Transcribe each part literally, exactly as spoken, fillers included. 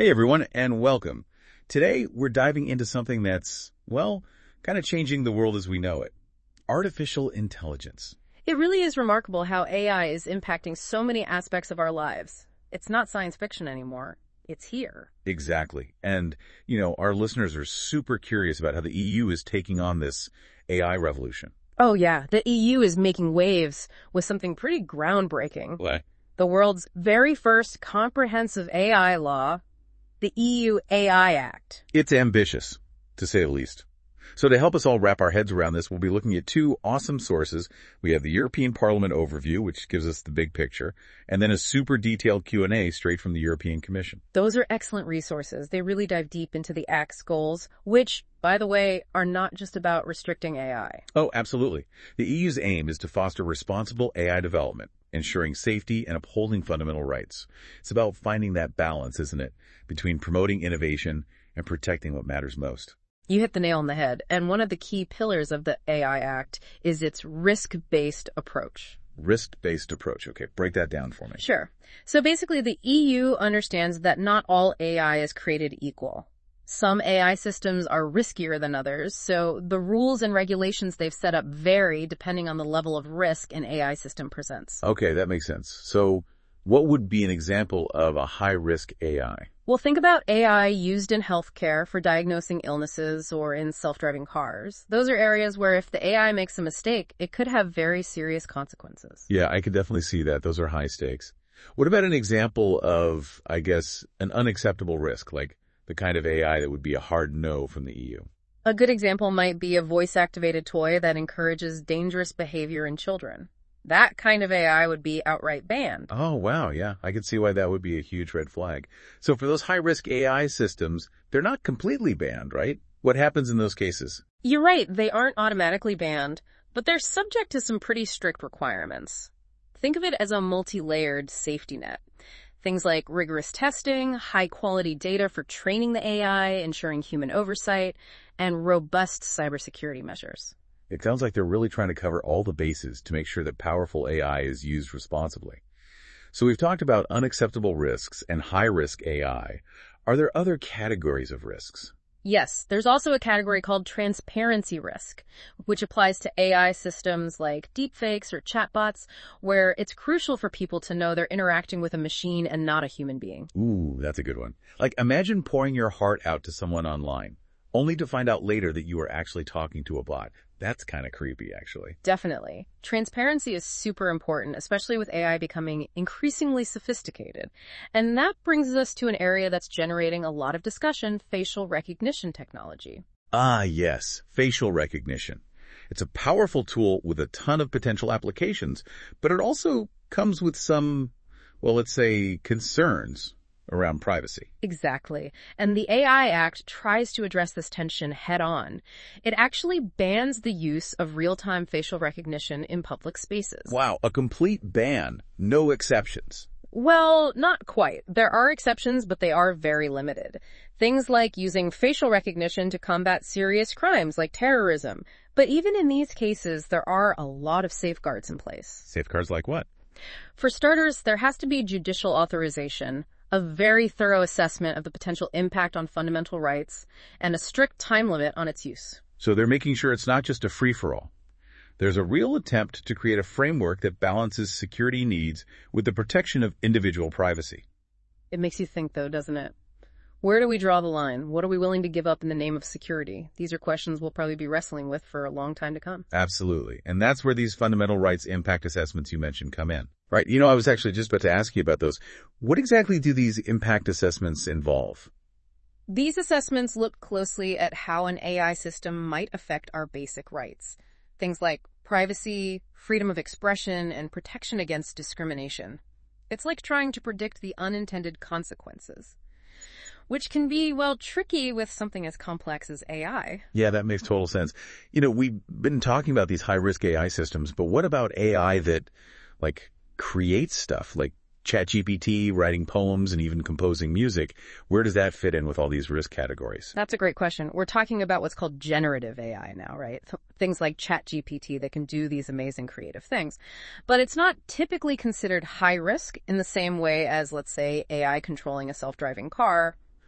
Hey everyone, and welcome. Today, we're diving into something that's, well, kind of changing the world as we know it. Artificial intelligence. It really is remarkable how A I is impacting so many aspects of our lives. It's not science fiction anymore. It's here. Exactly. And, you know, our listeners are super curious about how the E U is taking on this A I revolution. Oh yeah, the E U is making waves with something pretty groundbreaking. What? The world's very first comprehensive A I law, the E U A I Act. It's ambitious, to say the least. So to help us all wrap our heads around this, we'll be looking at two awesome sources. We have the European Parliament overview, which gives us the big picture, and then a super detailed Q and A straight from the European Commission. Those are excellent resources. They really dive deep into the Act's goals, which, by the way, are not just about restricting A I. Oh, absolutely. The E U's aim is to foster responsible A I development, ensuring safety and upholding fundamental rights. It's about finding that balance, isn't it, between promoting innovation and protecting what matters most. You hit the nail on the head, and one of the key pillars of the A I Act is its risk-based approach. Risk-based approach. Okay, break that down for me. Sure. So basically, the E U understands that not all A I is created equal. Some A I systems are riskier than others, so the rules and regulations they've set up vary depending on the level of risk an A I system presents. Okay, that makes sense. So what would be an example of a high-risk A I? Well, think about A I used in healthcare for diagnosing illnesses or in self-driving cars. Those are areas where if the A I makes a mistake, it could have very serious consequences. Yeah, I could definitely see that. Those are high stakes. What about an example of, I guess, an unacceptable risk, like the kind of A I that would be a hard no from the E U? A good example might be a voice-activated toy that encourages dangerous behavior in children. That kind of A I would be outright banned. Oh, wow, yeah. I can see why that would be a huge red flag. So for those high-risk A I systems, they're not completely banned, right? What happens in those cases? You're right, they aren't automatically banned, but they're subject to some pretty strict requirements. Think of it as a multi-layered safety net. Things like rigorous testing, high-quality data for training the A I, ensuring human oversight, and robust cybersecurity measures. It sounds like they're really trying to cover all the bases to make sure that powerful A I is used responsibly. So we've talked about unacceptable risks and high-risk A I. Are there other categories of risks? Yes, there's also a category called transparency risk, which applies to A I systems like deepfakes or chatbots, where it's crucial for people to know they're interacting with a machine and not a human being. Ooh, that's a good one. Like, imagine pouring your heart out to someone online, only to find out later that you were actually talking to a bot. That's kind of creepy, actually. Definitely. Transparency is super important, especially with A I becoming increasingly sophisticated. And that brings us to an area that's generating a lot of discussion, facial recognition technology. Ah, yes, facial recognition. It's a powerful tool with a ton of potential applications, but it also comes with some, well, let's say, concerns around privacy. Exactly. And the A I Act tries to address this tension head on. It actually bans the use of real-time facial recognition in public spaces. Wow, a complete ban. No exceptions. Well, not quite. There are exceptions, but they are very limited. Things like using facial recognition to combat serious crimes like terrorism. But even in these cases, there are a lot of safeguards in place. Safeguards like what? For starters, there has to be judicial authorization, a very thorough assessment of the potential impact on fundamental rights, and a strict time limit on its use. So they're making sure it's not just a free-for-all. There's a real attempt to create a framework that balances security needs with the protection of individual privacy. It makes you think, though, doesn't it? Where do we draw the line? What are we willing to give up in the name of security? These are questions we'll probably be wrestling with for a long time to come. Absolutely. And that's where these fundamental rights impact assessments you mentioned come in. Right. You know, I was actually just about to ask you about those. What exactly do these impact assessments involve? These assessments look closely at how an A I system might affect our basic rights. Things like privacy, freedom of expression, and protection against discrimination. It's like trying to predict the unintended consequences, which can be, well, tricky with something as complex as A I. Yeah, that makes total sense. You know, we've been talking about these high-risk A I systems, but what about A I that, like, creates stuff, like ChatGPT, writing poems, and even composing music? Where does that fit in with all these risk categories? That's a great question. We're talking about what's called generative A I now, right? Th- things like ChatGPT that can do these amazing creative things. But it's not typically considered high risk in the same way as, let's say, A I controlling a self-driving car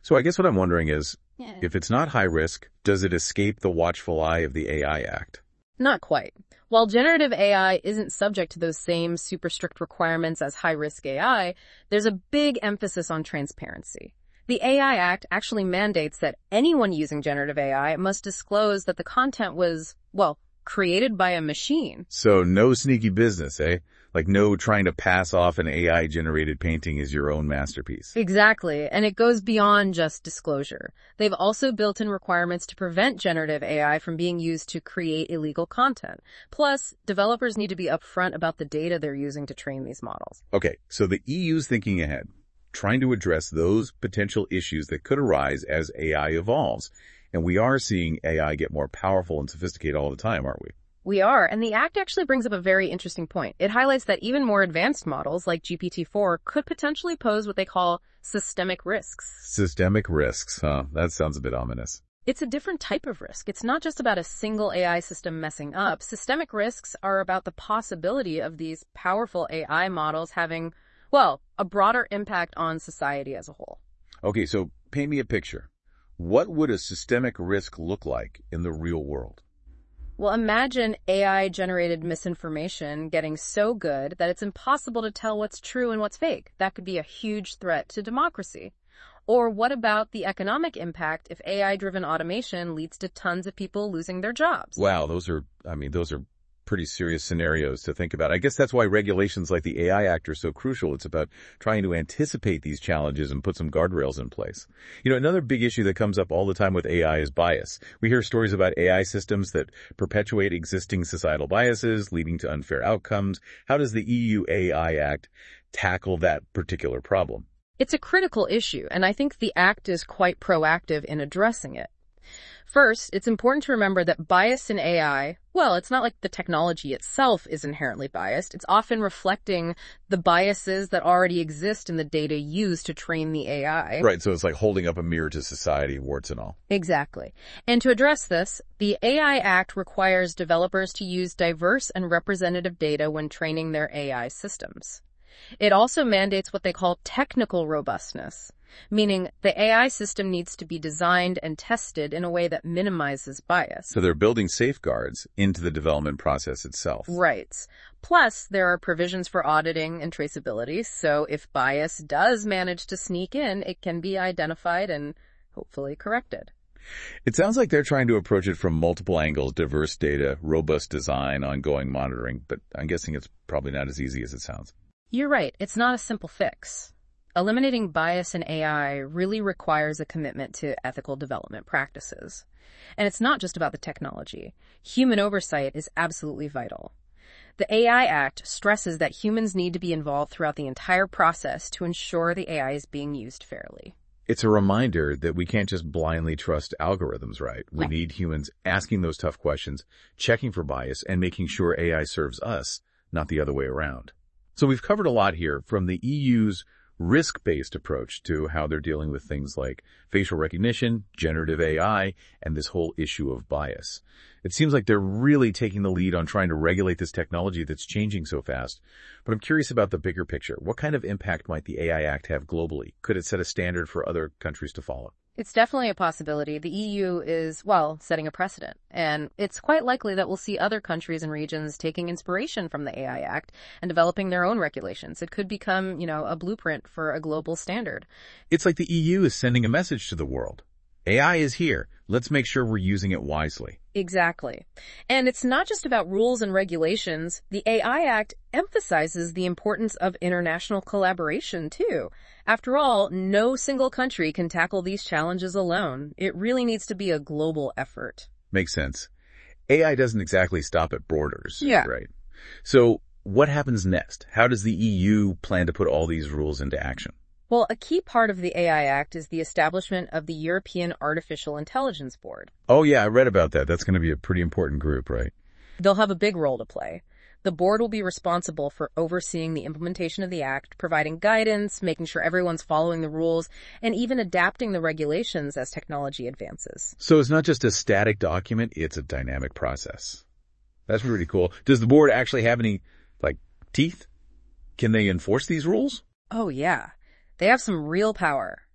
So I guess what I'm wondering is, Yeah. if it's not high risk, does it escape the watchful eye of the A I Act? Not quite. While generative A I isn't subject to those same super strict requirements as high-risk A I, there's a big emphasis on transparency. The A I Act actually mandates that anyone using generative A I must disclose that the content was, well, created by a machine. So no sneaky business, eh? Like no trying to pass off an A I-generated painting as your own masterpiece. Exactly, and it goes beyond just disclosure. They've also built in requirements to prevent generative A I from being used to create illegal content. Plus, developers need to be upfront about the data they're using to train these models. Okay, so the E U's thinking ahead, trying to address those potential issues that could arise as A I evolves. And we are seeing A I get more powerful and sophisticated all the time, aren't we? We are, and the Act actually brings up a very interesting point. It highlights that even more advanced models like G P T four could potentially pose what they call systemic risks. Systemic risks, huh? That sounds a bit ominous. It's a different type of risk. It's not just about a single A I system messing up. Systemic risks are about the possibility of these powerful A I models having, well, a broader impact on society as a whole. Okay, so paint me a picture. What would a systemic risk look like in the real world? Well, imagine A I-generated misinformation getting so good that it's impossible to tell what's true and what's fake. That could be a huge threat to democracy. Or what about the economic impact if A I-driven automation leads to tons of people losing their jobs? Wow, those are, I mean, those are pretty serious scenarios to think about. I guess that's why regulations like the A I Act are so crucial. It's about trying to anticipate these challenges and put some guardrails in place. You know, another big issue that comes up all the time with A I is bias. We hear stories about A I systems that perpetuate existing societal biases, leading to unfair outcomes. How does the E U A I Act tackle that particular problem? It's a critical issue, and I think the Act is quite proactive in addressing it. First, it's important to remember that bias in A I, well, it's not like the technology itself is inherently biased. It's often reflecting the biases that already exist in the data used to train the A I. Right, so it's like holding up a mirror to society, warts and all. Exactly. And to address this, the A I Act requires developers to use diverse and representative data when training their A I systems. It also mandates what they call technical robustness, meaning the A I system needs to be designed and tested in a way that minimizes bias. So they're building safeguards into the development process itself. Right. Plus, there are provisions for auditing and traceability, so if bias does manage to sneak in, it can be identified and hopefully corrected. It sounds like they're trying to approach it from multiple angles: diverse data, robust design, ongoing monitoring, but I'm guessing it's probably not as easy as it sounds. You're right. It's not a simple fix. Eliminating bias in A I really requires a commitment to ethical development practices. And it's not just about the technology. Human oversight is absolutely vital. The A I Act stresses that humans need to be involved throughout the entire process to ensure the A I is being used fairly. It's a reminder that we can't just blindly trust algorithms, right? We need humans asking those tough questions, checking for bias, and making sure A I serves us, not the other way around. So we've covered a lot here, from the E U's risk-based approach to how they're dealing with things like facial recognition, generative A I, and this whole issue of bias. It seems like they're really taking the lead on trying to regulate this technology that's changing so fast. But I'm curious about the bigger picture. What kind of impact might the A I Act have globally? Could it set a standard for other countries to follow? It's definitely a possibility. The E U is, well, setting a precedent. And it's quite likely that we'll see other countries and regions taking inspiration from the A I Act and developing their own regulations. It could become, you know, a blueprint for a global standard. It's like the E U is sending a message to the world. A I is here. Let's make sure we're using it wisely. Exactly. And it's not just about rules and regulations. The A I Act emphasizes the importance of international collaboration, too. After all, no single country can tackle these challenges alone. It really needs to be a global effort. Makes sense. A I doesn't exactly stop at borders. Yeah. Right. So what happens next? How does the E U plan to put all these rules into action? Well, a key part of the A I Act is the establishment of the European Artificial Intelligence Board. Oh, yeah, I read about that. That's going to be a pretty important group, right? They'll have a big role to play. The board will be responsible for overseeing the implementation of the Act, providing guidance, making sure everyone's following the rules, and even adapting the regulations as technology advances. So it's not just a static document, it's a dynamic process. That's pretty cool. Does the board actually have any, like, teeth? Can they enforce these rules? Oh, yeah. They have some real power.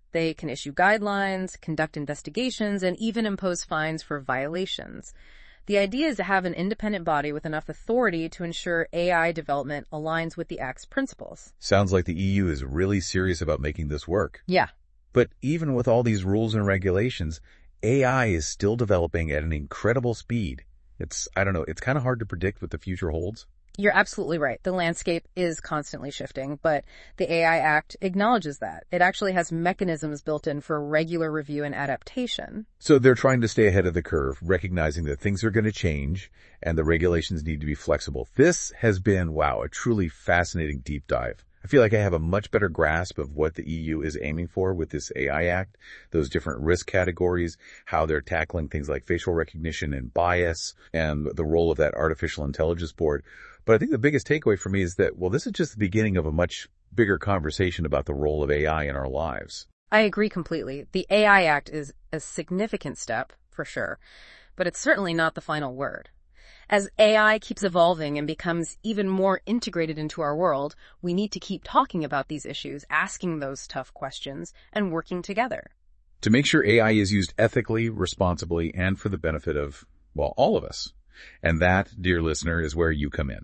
They can issue guidelines, conduct investigations, and even impose fines for violations. The idea is to have an independent body with enough authority to ensure A I development aligns with the Act's principles. Sounds like the E U is really serious about making this work. Yeah. But even with all these rules and regulations, A I is still developing at an incredible speed. It's, I don't know, it's kind of hard to predict what the future holds. You're absolutely right. The landscape is constantly shifting, but the A I Act acknowledges that. It actually has mechanisms built in for regular review and adaptation. So they're trying to stay ahead of the curve, recognizing that things are going to change and the regulations need to be flexible. This has been, wow, a truly fascinating deep dive. I feel like I have a much better grasp of what the E U is aiming for with this A I Act, those different risk categories, how they're tackling things like facial recognition and bias, and the role of that artificial intelligence board. But I think the biggest takeaway for me is that, well, this is just the beginning of a much bigger conversation about the role of A I in our lives. I agree completely. The A I Act is a significant step, for sure, but it's certainly not the final word. As A I keeps evolving and becomes even more integrated into our world, we need to keep talking about these issues, asking those tough questions, and working together. To make sure A I is used ethically, responsibly, and for the benefit of, well, all of us. And that, dear listener, is where you come in.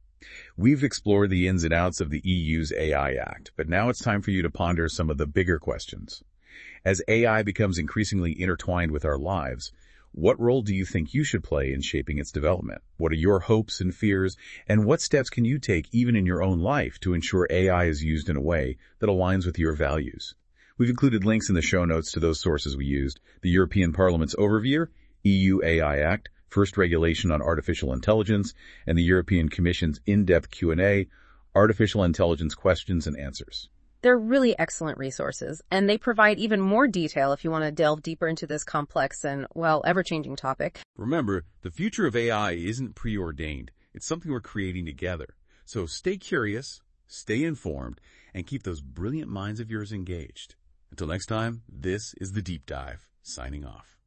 We've explored the ins and outs of the E U's A I Act, but now it's time for you to ponder some of the bigger questions. As A I becomes increasingly intertwined with our lives, what role do you think you should play in shaping its development? What are your hopes and fears, and what steps can you take even in your own life to ensure A I is used in a way that aligns with your values? We've included links in the show notes to those sources we used: the European Parliament's overview, E U A I Act, First Regulation on Artificial Intelligence, and the European Commission's in-depth Q and A, Artificial Intelligence Questions and Answers. They're really excellent resources, and they provide even more detail if you want to delve deeper into this complex and, well, ever-changing topic. Remember, the future of A I isn't preordained. It's something we're creating together. So stay curious, stay informed, and keep those brilliant minds of yours engaged. Until next time, this is The Deep Dive, signing off.